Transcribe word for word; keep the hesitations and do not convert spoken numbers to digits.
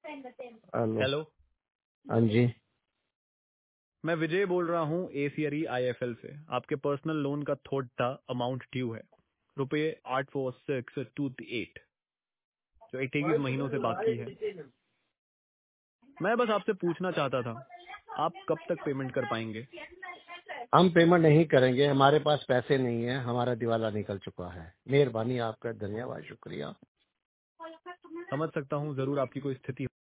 Hello. Hello. हाँ जी। मैं विजय बोल रहा हूँ एसीआरी आईएफएल से। आपके पर्सनल लोन का थोड़ा था अमाउंट ड्यू है, रुपये आठ फोर सिक्स टू एट, जो इक्कीस महीनों से बाकी है। मैं बस आपसे पूछना चाहता था, आप कब तक पेमेंट कर पाएंगे? हम पेमेंट नहीं करेंगे, हमारे पास पैसे नहीं है, हमारा दिवाला निकल चुका है। मेहरबानी आपका, धन्यवाद, शुक्रिया। समझ सकता हूँ जरूर आपकी कोई स्थिति